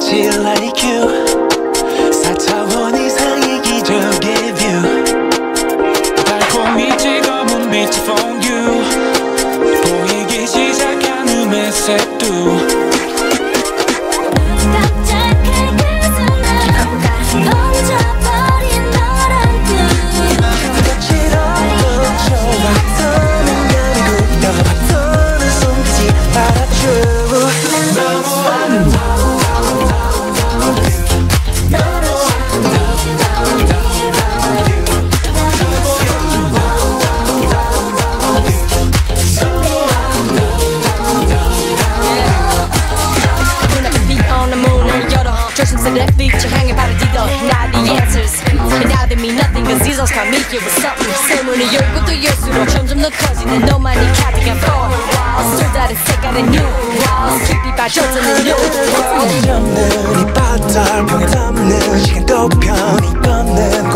같이 like you 4차원 이상의 기적의 view 달콤히 찍어본 빛이 for you 보이기 시작한 음의 색도 That feature hanging by the D-Dog. Now the answers and now they mean nothing cause these all can't make it with something 세문을 열고 또 열수록 점점 더 커지는 너만이 가득한 four walls 쏟아낸 색깔의 new walls 깊이 빠져드는 new world 없는 이 바닥 병에 담는 시간도 편히 걷는